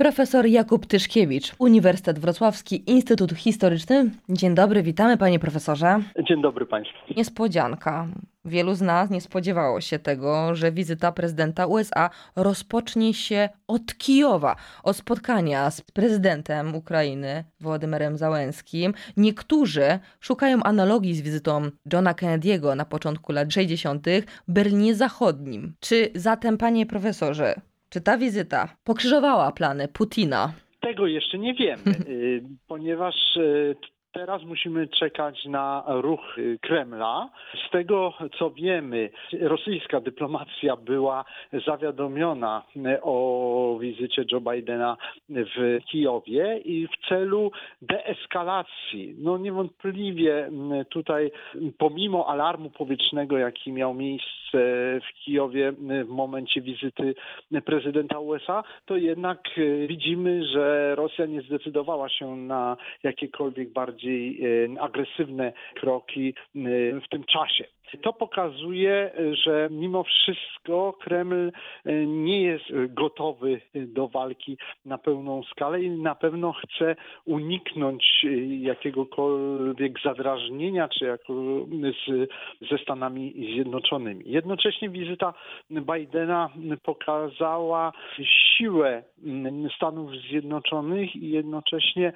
Profesor Jakub Tyszkiewicz, Uniwersytet Wrocławski, Instytut Historyczny. Dzień dobry, witamy panie profesorze. Dzień dobry państwu. Niespodzianka. Wielu z nas nie spodziewało się tego, że wizyta prezydenta USA rozpocznie się od Kijowa, od spotkania z prezydentem Ukrainy, Wołodymyrem Załenskim. Niektórzy szukają analogii z wizytą Johna Kennedy'ego na początku lat 60. w Berlinie Zachodnim. Czy zatem, panie profesorze, czy ta wizyta pokrzyżowała plany Putina? Tego jeszcze nie wiemy, ponieważ teraz musimy czekać na ruch Kremla. Z tego, co wiemy, rosyjska dyplomacja była zawiadomiona o wizycie Joe Bidena w Kijowie i w celu deeskalacji. Niewątpliwie tutaj, pomimo alarmu powietrznego, jaki miał miejsce w Kijowie w momencie wizyty prezydenta USA, to jednak widzimy, że Rosja nie zdecydowała się na jakiekolwiek bardziej agresywne kroki w tym czasie. To pokazuje, że mimo wszystko Kreml nie jest gotowy do walki na pełną skalę i na pewno chce uniknąć jakiegokolwiek zadrażnienia ze Stanami Zjednoczonymi. Jednocześnie wizyta Bidena pokazała siłę Stanów Zjednoczonych i jednocześnie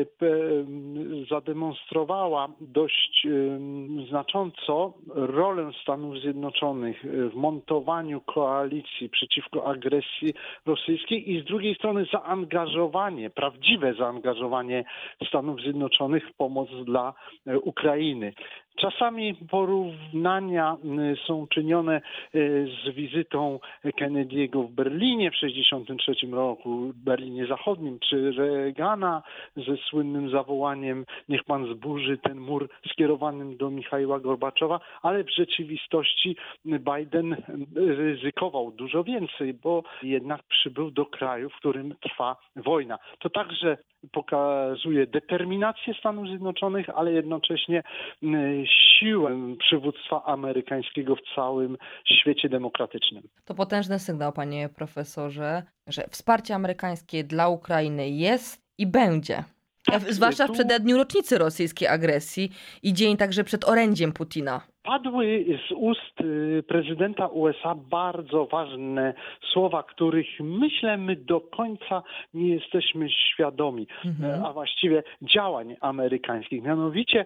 zademonstrowała dość znacząco rolę Stanów Zjednoczonych w montowaniu koalicji przeciwko agresji rosyjskiej i z drugiej strony prawdziwe zaangażowanie Stanów Zjednoczonych w pomoc dla Ukrainy. Czasami porównania są czynione z wizytą Kennedy'ego w Berlinie w 1963 roku, w Berlinie Zachodnim, czy Reagana ze słynnym zawołaniem „Niech pan zburzy ten mur” skierowanym do Michaiła Gorbaczowa, ale w rzeczywistości Biden ryzykował dużo więcej, bo jednak przybył do kraju, w którym trwa wojna. To także pokazuje determinację Stanów Zjednoczonych, ale jednocześnie siłę przywództwa amerykańskiego w całym świecie demokratycznym. To potężny sygnał, panie profesorze, że wsparcie amerykańskie dla Ukrainy jest i będzie. Zwłaszcza w przededniu rocznicy rosyjskiej agresji i dzień także przed orędziem Putina. Padły z ust prezydenta USA bardzo ważne słowa, których myślę my do końca nie jesteśmy świadomi, a właściwie działań amerykańskich. Mianowicie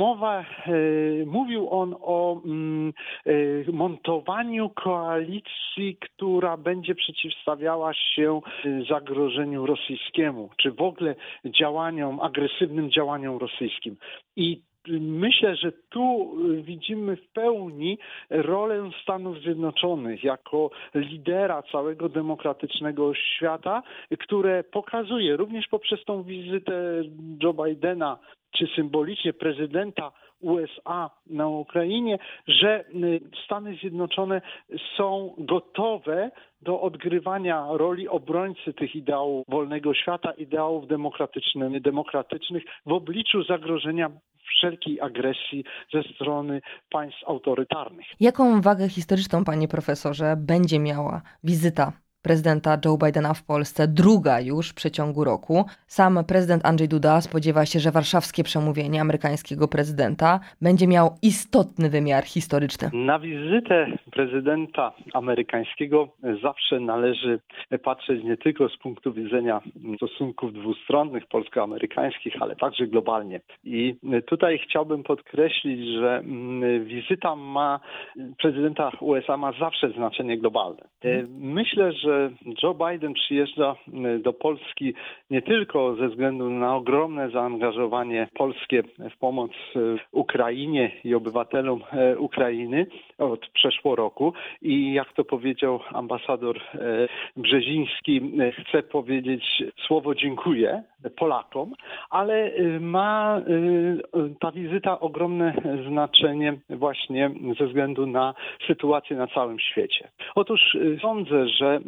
mówił on o montowaniu koalicji, która będzie przeciwstawiała się zagrożeniu rosyjskiemu, czy w ogóle agresywnym działaniom rosyjskim. I myślę, że tu widzimy w pełni rolę Stanów Zjednoczonych jako lidera całego demokratycznego świata, które pokazuje również poprzez tą wizytę Joe Bidena, czy symbolicznie prezydenta USA na Ukrainie, że Stany Zjednoczone są gotowe do odgrywania roli obrońcy tych ideałów wolnego świata, ideałów demokratycznych w obliczu zagrożenia wszelkiej agresji ze strony państw autorytarnych. Jaką wagę historyczną, panie profesorze, będzie miała wizyta prezydenta Joe Bidena w Polsce, druga już w przeciągu roku? Sam prezydent Andrzej Duda spodziewa się, że warszawskie przemówienie amerykańskiego prezydenta będzie miało istotny wymiar historyczny. Na wizytę prezydenta amerykańskiego zawsze należy patrzeć nie tylko z punktu widzenia stosunków dwustronnych polsko-amerykańskich, ale także globalnie. I tutaj chciałbym podkreślić, że wizyta prezydenta USA ma zawsze znaczenie globalne. Myślę, że Joe Biden przyjeżdża do Polski nie tylko ze względu na ogromne zaangażowanie polskie w pomoc Ukrainie i obywatelom Ukrainy od przeszło roku i jak to powiedział ambasador Brzeziński, chcę powiedzieć słowo dziękuję Polakom, ale ma ta wizyta ogromne znaczenie właśnie ze względu na sytuację na całym świecie. Otóż sądzę, że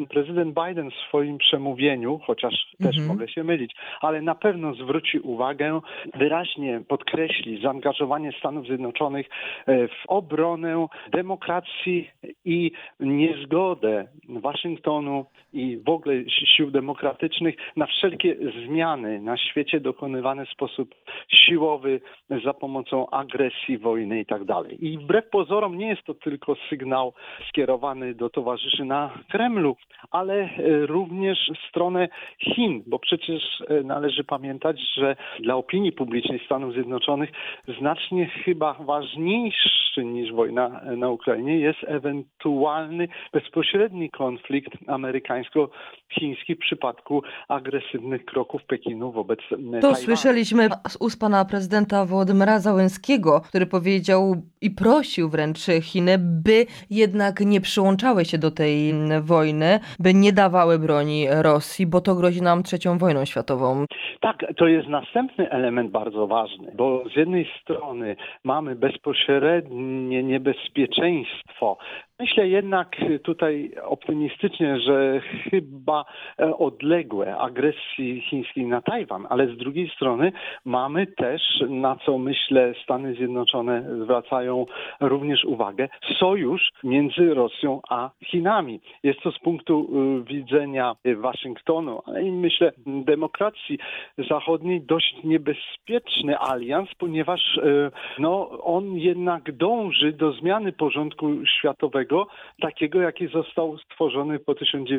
prezydent Biden w swoim przemówieniu, chociaż też mogę się mylić, ale na pewno zwróci uwagę, wyraźnie podkreśli zaangażowanie Stanów Zjednoczonych w obronę demokracji i niezgodę Waszyngtonu i w ogóle sił demokratycznych na wszelkie zmiany na świecie dokonywane w sposób siłowy za pomocą agresji, wojny i tak dalej. I wbrew pozorom nie jest to tylko sygnał skierowany do towarzyszy na Kremlu, ale również w stronę Chin, bo przecież należy pamiętać, że dla opinii publicznej Stanów Zjednoczonych znacznie chyba ważniejszy niż wojna na Ukrainie jest ewentualny bezpośredni konflikt amerykańsko-chiński w przypadku agresywnych kroków Pekinu wobec Tajwanu. To słyszeliśmy z ust pana prezydenta Wołodymyra Zełenskiego, który powiedział i prosił wręcz Chiny, by jednak nie przyłączały się do tej wojny, by nie dawały broni Rosji, bo to grozi nam trzecią wojną światową. Tak, to jest następny element bardzo ważny, bo z jednej strony mamy bezpośrednie niebezpieczeństwo. Myślę jednak tutaj optymistycznie, że chyba odległe agresji chińskiej na Tajwan, ale z drugiej strony mamy też, na co myślę Stany Zjednoczone zwracają również uwagę, sojusz między Rosją a Chinami. Jest to z punktu widzenia Waszyngtonu, ale i myślę demokracji zachodniej dość niebezpieczny alians, ponieważ on jednak dąży do zmiany porządku światowego, takiego, jaki został stworzony po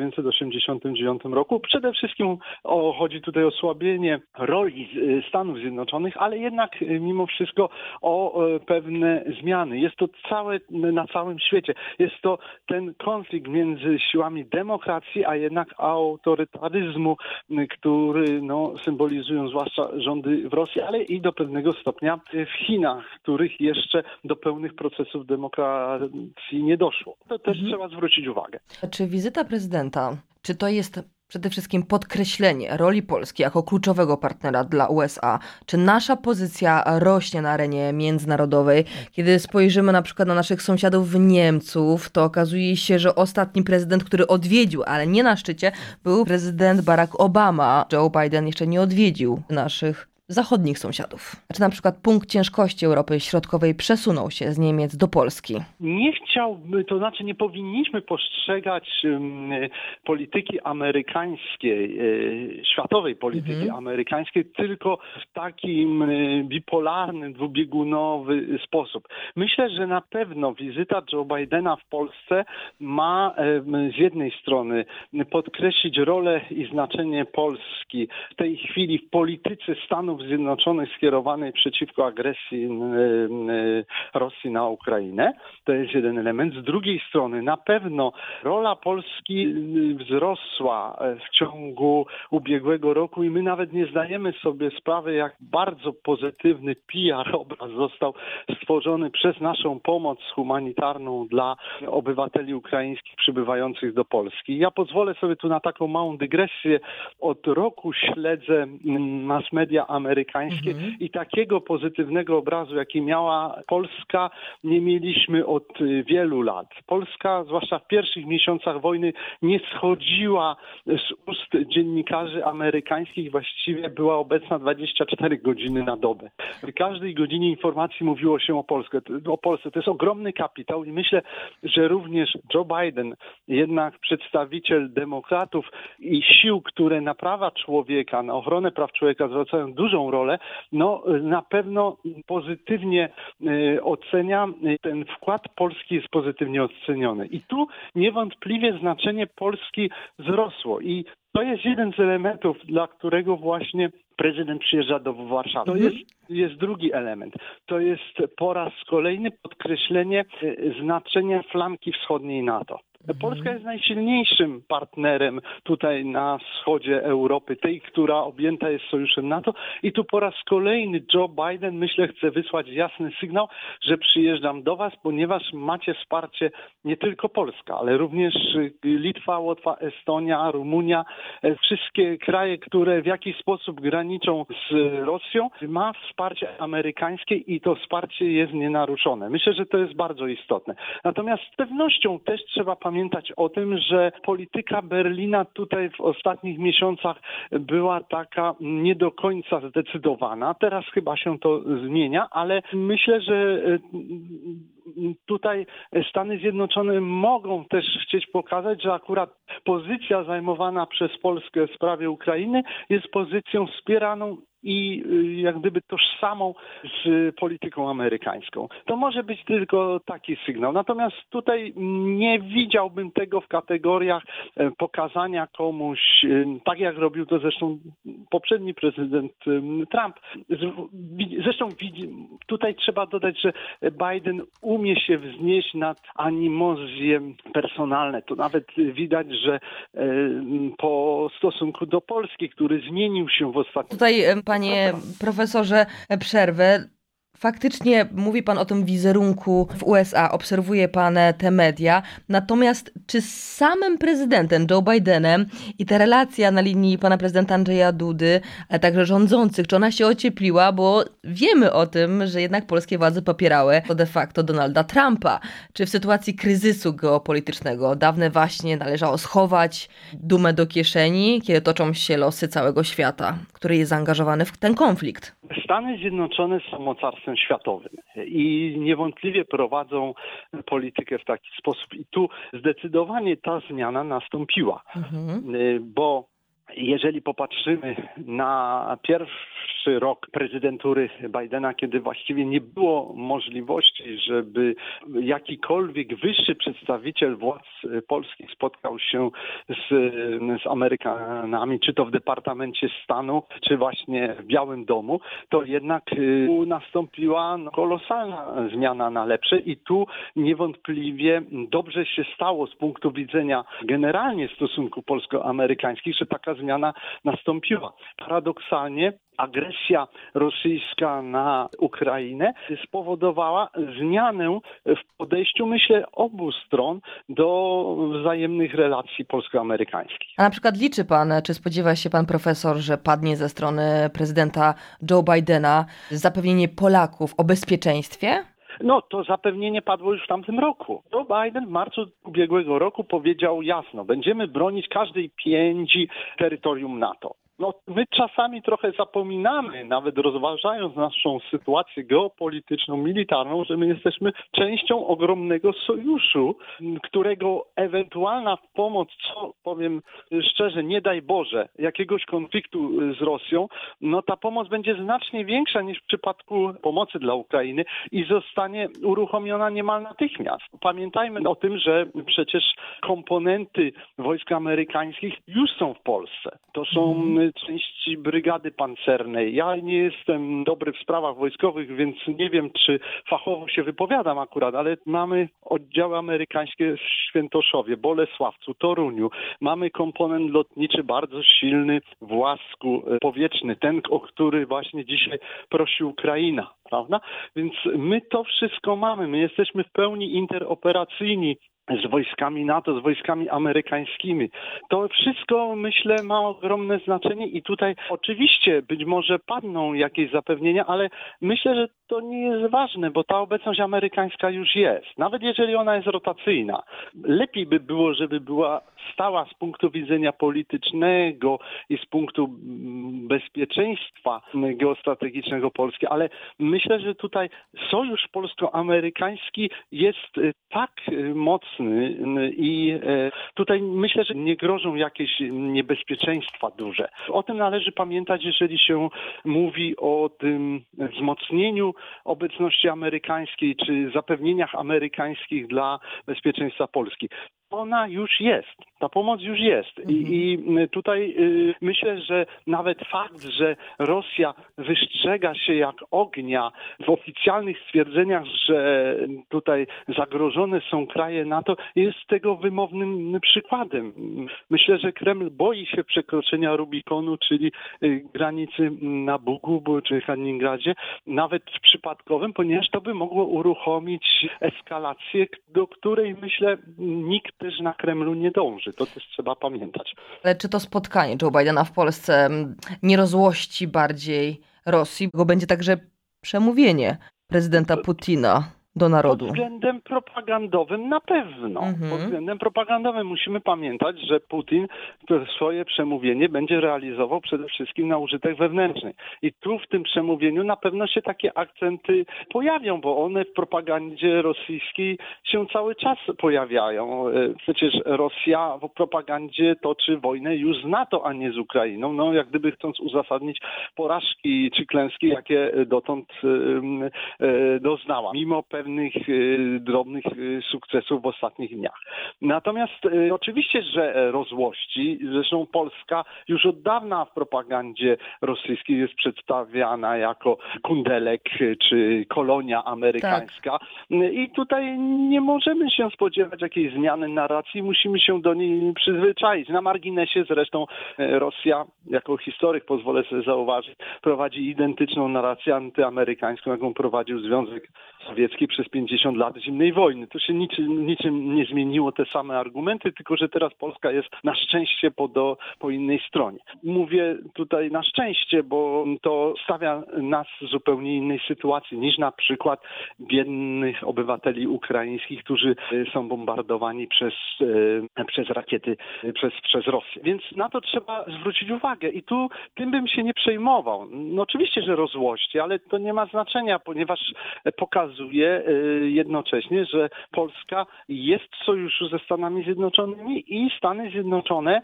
1989 roku. Przede wszystkim chodzi tutaj o osłabienie roli Stanów Zjednoczonych, ale jednak mimo wszystko o pewne zmiany. Jest to na całym świecie. Jest to ten konflikt między siłami demokracji, a jednak autorytaryzmu, który symbolizują zwłaszcza rządy w Rosji, ale i do pewnego stopnia w Chinach, których jeszcze do pełnych procesów demokracji nie doszło. To też trzeba zwrócić uwagę. Czy wizyta prezydenta, czy to jest przede wszystkim podkreślenie roli Polski jako kluczowego partnera dla USA? Czy nasza pozycja rośnie na arenie międzynarodowej? Kiedy spojrzymy na przykład na naszych sąsiadów Niemców, to okazuje się, że ostatni prezydent, który odwiedził, ale nie na szczycie, był prezydent Barack Obama. Joe Biden jeszcze nie odwiedził naszych zachodnich sąsiadów. Czy na przykład punkt ciężkości Europy Środkowej przesunął się z Niemiec do Polski? Nie powinniśmy postrzegać polityki amerykańskiej, światowej polityki amerykańskiej tylko w takim bipolarny, dwubiegunowy sposób. Myślę, że na pewno wizyta Joe Bidena w Polsce ma z jednej strony podkreślić rolę i znaczenie Polski w tej chwili w polityce Stanów Zjednoczonych skierowanej przeciwko agresji Rosji na Ukrainę. To jest jeden element. Z drugiej strony na pewno rola Polski wzrosła w ciągu ubiegłego roku i my nawet nie zdajemy sobie sprawy, jak bardzo pozytywny PR obraz został stworzony przez naszą pomoc humanitarną dla obywateli ukraińskich przybywających do Polski. Ja pozwolę sobie tu na taką małą dygresję. Od roku śledzę mass media amerykańskie i takiego pozytywnego obrazu, jaki miała Polska, nie mieliśmy od wielu lat. Polska, zwłaszcza w pierwszych miesiącach wojny, nie schodziła z ust dziennikarzy amerykańskich, właściwie była obecna 24 godziny na dobę. W każdej godzinie informacji mówiło się o Polsce. To jest ogromny kapitał i myślę, że również Joe Biden, jednak przedstawiciel demokratów i sił, które na prawa człowieka, na ochronę praw człowieka zwracają dużą rolę, na pewno pozytywnie ocenia. Ten wkład Polski jest pozytywnie oceniony. I tu niewątpliwie znaczenie Polski wzrosło. I to jest jeden z elementów, dla którego właśnie prezydent przyjeżdża do Warszawy. To jest drugi element. To jest po raz kolejny podkreślenie znaczenia flanki wschodniej NATO. Polska jest najsilniejszym partnerem tutaj na wschodzie Europy, tej, która objęta jest sojuszem NATO i tu po raz kolejny Joe Biden, myślę, chce wysłać jasny sygnał, że przyjeżdżam do was, ponieważ macie wsparcie nie tylko Polska, ale również Litwa, Łotwa, Estonia, Rumunia, wszystkie kraje, które w jakiś sposób graniczą z Rosją, ma wsparcie amerykańskie i to wsparcie jest nienaruszone. Myślę, że to jest bardzo istotne. Natomiast z pewnością też trzeba pamiętać, pamiętać o tym, że polityka Berlina tutaj w ostatnich miesiącach była taka nie do końca zdecydowana. Teraz chyba się to zmienia, ale myślę, że tutaj Stany Zjednoczone mogą też chcieć pokazać, że akurat pozycja zajmowana przez Polskę w sprawie Ukrainy jest pozycją wspieraną i jak gdyby tożsamą z polityką amerykańską. To może być tylko taki sygnał. Natomiast tutaj nie widziałbym tego w kategoriach pokazania komuś, tak jak robił to zresztą poprzedni prezydent Trump. Zresztą tutaj trzeba dodać, że Biden umie się wznieść nad animozje personalne. To nawet widać, że po stosunku do Polski, który zmienił się w ostatnim... Tutaj, panie profesorze, przerwę. Faktycznie mówi pan o tym wizerunku w USA, obserwuje pan te media, natomiast czy z samym prezydentem Joe Bidenem i ta relacja na linii pana prezydenta Andrzeja Dudy, ale także rządzących, czy ona się ociepliła, bo wiemy o tym, że jednak polskie władze popierały to de facto Donalda Trumpa. Czy w sytuacji kryzysu geopolitycznego dawne waśnie należało schować dumę do kieszeni, kiedy toczą się losy całego świata, który jest zaangażowany w ten konflikt? Stany Zjednoczone są mocarstwem światowym i niewątpliwie prowadzą politykę w taki sposób. I tu zdecydowanie ta zmiana nastąpiła, bo jeżeli popatrzymy na pierwszy rok prezydentury Bidena, kiedy właściwie nie było możliwości, żeby jakikolwiek wyższy przedstawiciel władz polskich spotkał się z Amerykanami, czy to w Departamencie Stanu, czy właśnie w Białym Domu, to jednak nastąpiła kolosalna zmiana na lepsze i tu niewątpliwie dobrze się stało z punktu widzenia generalnie stosunków polsko-amerykańskich, że taka zmiana nastąpiła. Paradoksalnie agresja rosyjska na Ukrainę spowodowała zmianę w podejściu, myślę, obu stron do wzajemnych relacji polsko-amerykańskich. A na przykład liczy pan, czy spodziewa się pan profesor, że padnie ze strony prezydenta Joe Bidena zapewnienie Polaków o bezpieczeństwie? No, to zapewnienie padło już w tamtym roku. Joe Biden w marcu ubiegłego roku powiedział jasno, będziemy bronić każdej pięści terytorium NATO. No, my czasami trochę zapominamy, nawet rozważając naszą sytuację geopolityczną, militarną, że my jesteśmy częścią ogromnego sojuszu, którego ewentualna pomoc, co powiem szczerze, nie daj Boże, jakiegoś konfliktu z Rosją, no ta pomoc będzie znacznie większa niż w przypadku pomocy dla Ukrainy i zostanie uruchomiona niemal natychmiast. Pamiętajmy o tym, że przecież komponenty wojsk amerykańskich już są w Polsce. To są części brygady pancernej. Ja nie jestem dobry w sprawach wojskowych, więc nie wiem, czy fachowo się wypowiadam akurat, ale mamy oddziały amerykańskie w Świętoszowie, Bolesławcu, Toruniu. Mamy komponent lotniczy bardzo silny w Łasku powietrzny, ten, o który właśnie dzisiaj prosi Ukraina, prawda? Więc my to wszystko mamy. My jesteśmy w pełni interoperacyjni z wojskami NATO, z wojskami amerykańskimi. To wszystko, myślę, ma ogromne znaczenie i tutaj oczywiście być może padną jakieś zapewnienia, ale myślę, że to nie jest ważne, bo ta obecność amerykańska już jest. Nawet jeżeli ona jest rotacyjna. Lepiej by było, żeby była stała z punktu widzenia politycznego i z punktu bezpieczeństwa geostrategicznego Polski, ale myślę, że tutaj sojusz polsko-amerykański jest tak mocny i tutaj myślę, że nie grożą jakieś niebezpieczeństwa duże. O tym należy pamiętać, jeżeli się mówi o tym wzmocnieniu obecności amerykańskiej czy zapewnieniach amerykańskich dla bezpieczeństwa Polski. Ona już jest. Ta pomoc już jest. I tutaj myślę, że nawet fakt, że Rosja wystrzega się jak ognia w oficjalnych stwierdzeniach, że tutaj zagrożone są kraje NATO, jest tego wymownym przykładem. Myślę, że Kreml boi się przekroczenia Rubikonu, czyli granicy na Bugu czy Kaliningradzie, nawet przypadkowym, ponieważ to by mogło uruchomić eskalację, do której, myślę, nikt też na Kremlu nie dąży. To też trzeba pamiętać. Ale czy to spotkanie Joe Bidena w Polsce nie rozłości bardziej Rosji, bo będzie także przemówienie prezydenta Putina? do narodu. Pod względem propagandowym na pewno. Pod względem propagandowym musimy pamiętać, że Putin to swoje przemówienie będzie realizował przede wszystkim na użytek wewnętrzny. I tu w tym przemówieniu na pewno się takie akcenty pojawią, bo one w propagandzie rosyjskiej się cały czas pojawiają. Przecież Rosja w propagandzie toczy wojnę już z NATO, a nie z Ukrainą. No jak gdyby chcąc uzasadnić porażki czy klęski, jakie dotąd doznała. Mimo pewnych drobnych sukcesów w ostatnich dniach. Natomiast oczywiście, że rozłości, zresztą Polska już od dawna w propagandzie rosyjskiej jest przedstawiana jako kundelek czy kolonia amerykańska. Tak. I tutaj nie możemy się spodziewać jakiejś zmiany narracji, musimy się do niej przyzwyczaić. Na marginesie zresztą Rosja, jako historyk pozwolę sobie zauważyć, prowadzi identyczną narrację antyamerykańską, jaką prowadził Związek Sowiecki przez 50 lat zimnej wojny. To się niczym nie zmieniło, te same argumenty, tylko że teraz Polska jest na szczęście po innej stronie. Mówię tutaj na szczęście, bo to stawia nas w zupełnie innej sytuacji niż na przykład biednych obywateli ukraińskich, którzy są bombardowani przez rakiety, przez Rosję. Więc na to trzeba zwrócić uwagę i tu tym bym się nie przejmował. No oczywiście, że rozłości, ale to nie ma znaczenia, ponieważ pokazuje jednocześnie, że Polska jest w sojuszu ze Stanami Zjednoczonymi i Stany Zjednoczone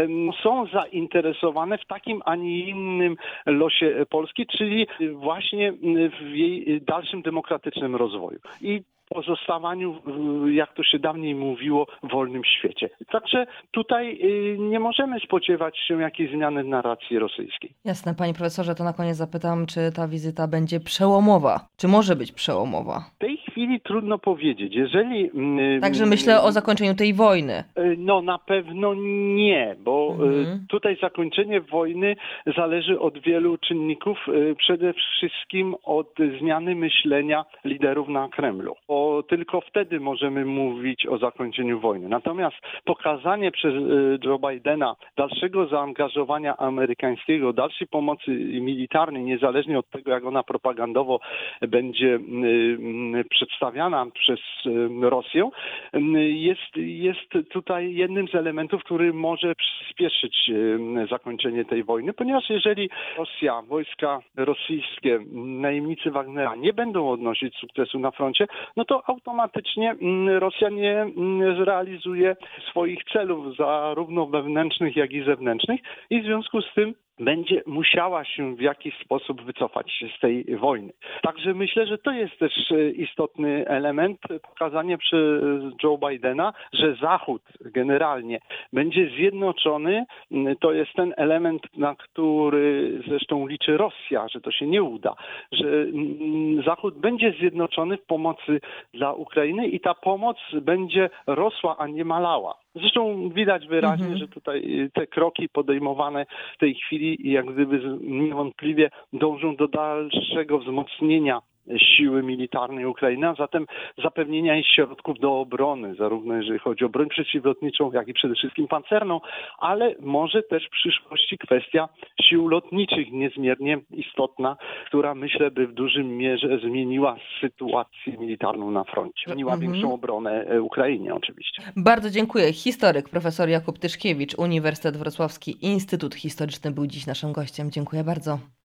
są zainteresowane w takim, a nie innym losie Polski, czyli właśnie w jej dalszym demokratycznym rozwoju. I pozostawaniu, jak to się dawniej mówiło, w wolnym świecie. Także tutaj nie możemy spodziewać się jakiejś zmiany w narracji rosyjskiej. Jasne, panie profesorze, to na koniec zapytam, czy ta wizyta będzie przełomowa? Czy może być przełomowa? W tej chwili trudno powiedzieć. Jeżeli... Także myślę o zakończeniu tej wojny. No na pewno nie, bo tutaj zakończenie wojny zależy od wielu czynników, przede wszystkim od zmiany myślenia liderów na Kremlu. Bo tylko wtedy możemy mówić o zakończeniu wojny. Natomiast pokazanie przez Joe Bidena dalszego zaangażowania amerykańskiego, dalszej pomocy militarnej, niezależnie od tego, jak ona propagandowo będzie przedstawiana przez Rosję, jest tutaj jednym z elementów, który może przyspieszyć zakończenie tej wojny, ponieważ jeżeli Rosja, wojska rosyjskie, najemnicy Wagnera nie będą odnosić sukcesu na froncie, no to automatycznie Rosja nie zrealizuje swoich celów zarówno wewnętrznych, jak i zewnętrznych i w związku z tym będzie musiała się w jakiś sposób wycofać z tej wojny. Także myślę, że to jest też istotny element, pokazanie przez Joe Bidena, że Zachód generalnie będzie zjednoczony. To jest ten element, na który zresztą liczy Rosja, że to się nie uda, że Zachód będzie zjednoczony w pomocy dla Ukrainy i ta pomoc będzie rosła, a nie malała. Zresztą widać wyraźnie, że tutaj te kroki podejmowane w tej chwili jak gdyby niewątpliwie dążą do dalszego wzmocnienia siły militarnej Ukrainy, a zatem zapewnienia jej środków do obrony, zarówno jeżeli chodzi o broń przeciwlotniczą, jak i przede wszystkim pancerną, ale może też w przyszłości kwestia sił lotniczych niezmiernie istotna, która myślę by w dużym mierze zmieniła sytuację militarną na froncie. Zmieniła większą obronę Ukrainie oczywiście. Bardzo dziękuję. Historyk profesor Jakub Tyszkiewicz, Uniwersytet Wrocławski, Instytut Historyczny był dziś naszym gościem. Dziękuję bardzo.